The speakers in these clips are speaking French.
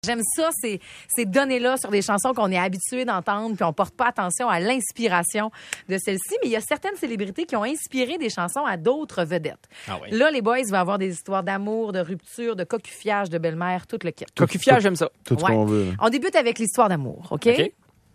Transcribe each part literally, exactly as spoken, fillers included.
J'aime ça, ces, ces données-là sur des chansons qu'on est habitué d'entendre, puis on porte pas attention à l'inspiration de celles-ci. Mais il y a certaines célébrités qui ont inspiré des chansons à d'autres vedettes. Ah oui. Là, les boys vont avoir des histoires d'amour, de rupture, de cocufiage, de belle-mère, tout le kit. Cocufiage, j'aime ça. Tout ce ouais. qu'on veut. Là. On débute avec l'histoire d'amour, OK? OK.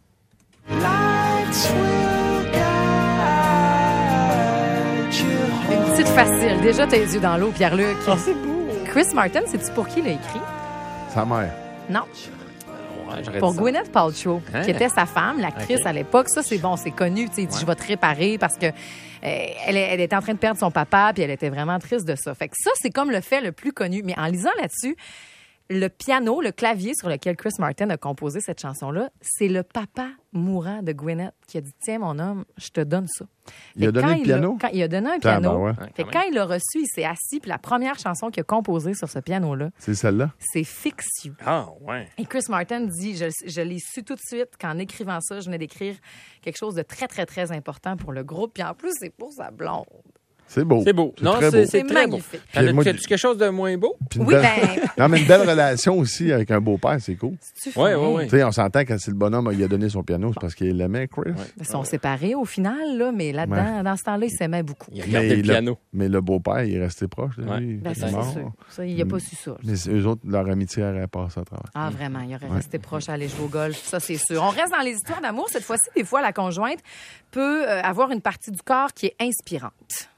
Une petite facile. Déjà, t'as les yeux dans l'eau, Pierre-Luc. Oh, c'est beau. Chris Martin, sais-tu pour qui il a écrit? Sa mère. Non. Ouais, pour Gwyneth Paltrow, hein? Qui était sa femme, l'actrice okay. à l'époque. Ça, c'est bon, c'est connu. Tu sais, ouais. Je vais te réparer parce que euh, elle, elle était en train de perdre son papa, puis elle était vraiment triste de ça. Fait que ça, c'est comme le fait le plus connu. Mais en lisant là-dessus, le piano, le clavier sur lequel Chris Martin a composé cette chanson-là, c'est le papa mourant de Gwyneth qui a dit « Tiens, mon homme, je te donne ça. » Il a donné le piano? A, quand, il a donné un piano. Ah, ben ouais. Fait quand, quand il l'a reçu, il s'est assis, puis la première chanson qu'il a composée sur ce piano-là, c'est celle-là? C'est Fix You. Ah, ouais. Et Chris Martin dit, je, je l'ai su tout de suite qu'en écrivant ça, je venais d'écrire quelque chose de très, très, très important pour le groupe. Puis en plus, c'est pour sa blonde. C'est beau. C'est beau. C'est non, très c'est, beau. c'est très magnifique. Beau. T'as, t'as-tu quelque chose de moins beau? Oui, belle... ben... non, mais une belle relation aussi avec un beau-père, c'est cool. Oui, oui, oui. Tu sais, on s'entend quand c'est le bonhomme qui a donné son piano, c'est parce qu'il l'aimait, Chris. Ouais. Ils sont séparés au final, là, mais là-dedans, ouais. dans ce temps-là, ils s'aimaient beaucoup. Il regardait le piano. Le, mais le beau-père, il est resté proche de lui. Ben, ça, c'est sûr. Ça, il n'a pas su ça. Mais eux autres, leur amitié aurait passé à travers. Ah, vraiment, il aurait ouais. resté proche à aller jouer au golf. Ça, c'est sûr. On reste dans les histoires d'amour. Cette fois-ci, des fois, la conjointe peut euh, avoir une partie du corps qui est inspirante.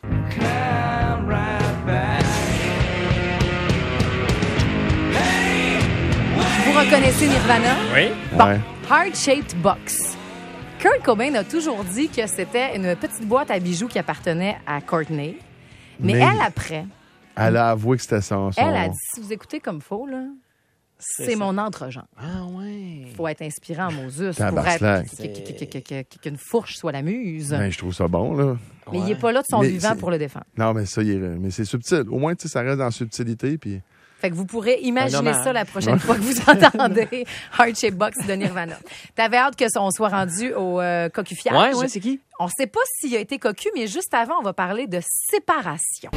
Vous reconnaissez Nirvana? Oui. Bon, ouais. Heart-Shaped Box. Kurt Cobain a toujours dit que c'était une petite boîte à bijoux qui appartenait à Courtney. Mais, Mais elle, après... Elle a avoué que c'était son... son... Elle a dit, si vous écoutez comme faux, là, c'est, c'est mon entre-genre. Ah ouais. Il faut être inspirant en Moses pour être qu'une fourche soit la muse. Ben, je trouve ça bon, là. Mais ouais. il n'est pas là de son mais vivant c'est... pour le défendre. Non, mais ça, il est... mais c'est subtil. Au moins, tu sais, ça reste dans la subtilité, puis... Fait que vous pourrez imaginer ça la prochaine ouais. fois que vous entendez Heart-Shaped Box de Nirvana. T'avais hâte qu'on soit rendu au euh, cocufiage. Ouais, ouais, c'est qui? On sait pas s'il a été cocu, mais juste avant, on va parler de séparation.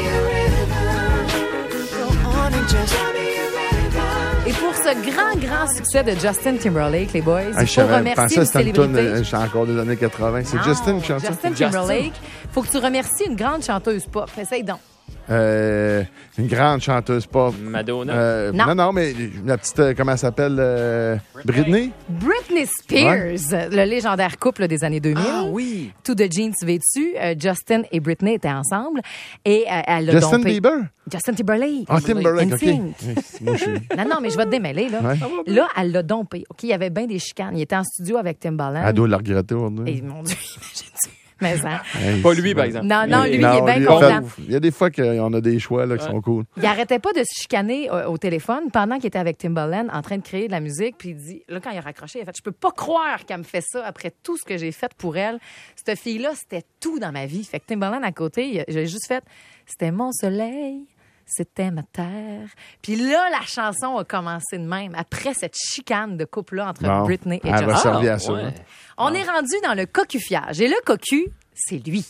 Et pour ce grand, grand succès de Justin Timberlake, les boys, il faut remercier une célébrité. Je suis encore des années quatre-vingt. C'est non, Justin qui chante ça? Justin Timberlake. Il faut que tu remercies une grande chanteuse pop. Essaye donc. Euh, une grande chanteuse pop. Madonna. Euh, non. non, non, mais la petite, euh, comment elle s'appelle? Euh, Britney? Britney Spears, ouais. Le légendaire couple des années deux mille. Ah oui. Tout de jeans vêtus. Euh, Justin et Britney étaient ensemble. Et euh, elle l'a Justin dompé. Bieber? Justin Timberlake. Ah, Timberlake, OK. Moi, je... Non, non, mais je vais te démêler, là. Ouais. Là, elle l'a dompé. OK, il y avait bien des chicanes. Il était en studio avec Timbaland. Elle doit le regretter aujourd'hui. Et mon Dieu, imagine-tu. Mais hein. Hey, pas lui, par exemple. Non, non, lui, non, il est bien content. Il y a des fois qu'on a des choix là, qui ouais. sont cool. Il arrêtait pas de se chicaner au, au téléphone pendant qu'il était avec Timbaland en train de créer de la musique. Puis il dit, là, quand il a raccroché, il a fait, je peux pas croire qu'elle me fait ça après tout ce que j'ai fait pour elle. Cette fille-là, c'était tout dans ma vie. Fait que Timbaland à côté, j'ai juste fait, c'était mon soleil. C'était ma terre. Puis là, la chanson a commencé de même. Après cette chicane de couple-là entre bon, Britney et Justin. Elle va servir à ça. Ouais. On ah. est rendu dans le cocufiage. Et le cocu, c'est lui.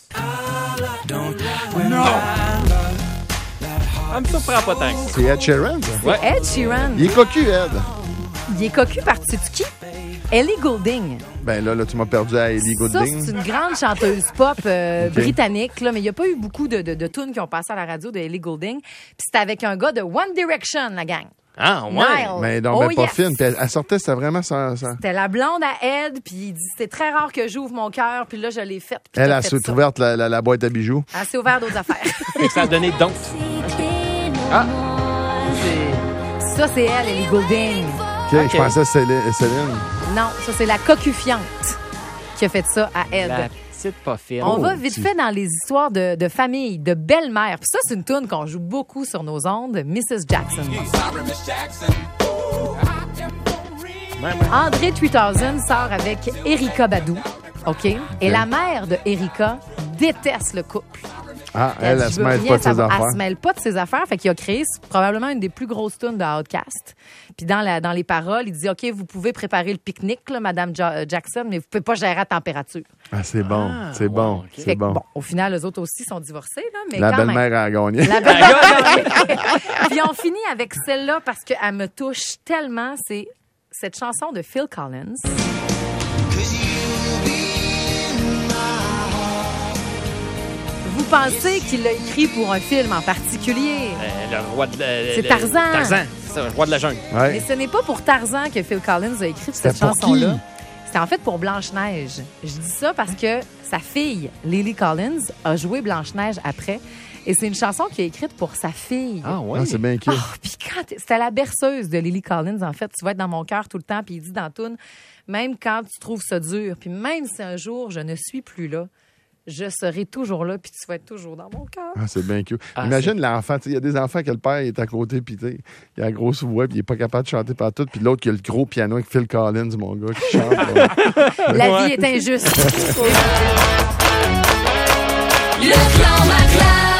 Non! Ça me surprend pas tant. C'est Ed Sheeran, ça? C'est ouais. Ed Sheeran. Il est cocu, Ed. Il est cocu par, tu sais qui? Ellie Goulding. Ben là, là, tu m'as perdu à Ellie Goulding. Ça, c'est une grande chanteuse pop euh, okay. britannique, là, mais il n'y a pas eu beaucoup de, de, de tunes qui ont passé à la radio de Ellie Goulding. Puis c'était avec un gars de One Direction, la gang. Ah, ouais. Nile. Mais non, oh, mais pas yes. fine. Puis elle, elle sortait, c'était vraiment ça. ça. C'était la blonde à Ed, puis il dit c'est très rare que j'ouvre mon cœur, puis là, je l'ai faite. Elle a s'est ouverte la, la, la boîte à bijoux. Elle s'est ouverte d'autres affaires. Et ça a donné donc. Ah! C'est... Ça, c'est elle, Ellie Goulding. OK, okay. Je pensais que c'était Céline. Non, ça, c'est la cocufiante qui a fait ça à Ed. La petite pas fine. On oh, va vite fait dans les histoires de, de famille, de belle-mère. Puis ça, c'est une toune qu'on joue beaucoup sur nos ondes, missus Jackson. André trois mille sort avec Erykah Badu, OK? Et okay. La mère de Erykah déteste le couple. Ah, elle, elle, elle se mêle pas de ses savoir. affaires. Elle se mêle pas de ses affaires. Fait qu'il a créé probablement une des plus grosses tunes de Outkast. Puis dans, la, dans les paroles, il dit, OK, vous pouvez préparer le pique-nique, là, Madame ja- Jackson, mais vous pouvez pas gérer la température. Ah, c'est bon, Ah, c'est wow, bon, okay. c'est Fait que, bon. bon, au final, eux autres aussi sont divorcés, là, mais La quand même. belle-mère a gagné. La belle Puis on finit avec celle-là parce qu'elle me touche tellement. C'est cette chanson de Phil Collins. Vous pensez qu'il l'a écrit pour un film en particulier? Euh, le roi de la... C'est le- Tarzan. Tarzan, c'est ça, le roi de la jungle. Ouais. Mais ce n'est pas pour Tarzan que Phil Collins a écrit cette C'était pour chanson-là. qui? C'était en fait pour Blanche-Neige. Je dis ça parce que sa fille, Lily Collins, a joué Blanche-Neige après. Et c'est une chanson qui est écrite pour sa fille. Ah ouais? Ah, c'est bien cute. Oh, puis quand t'es- c'était la berceuse de Lily Collins, en fait. Tu vas être dans mon cœur tout le temps. Puis il dit dans Toon, même quand tu trouves ça dur, puis même si un jour je ne suis plus là, je serai toujours là, puis tu vas être toujours dans mon cœur. Ah, c'est bien cute. Ah, Imagine l'enfant, tu sais, il y a des enfants que le père est à côté, puis tu sais, il a la grosse voix, puis il est pas capable de chanter partout, puis l'autre qui a le gros piano avec Phil Collins, mon gars, qui chante. là. La vie est injuste. Le clan Maclin.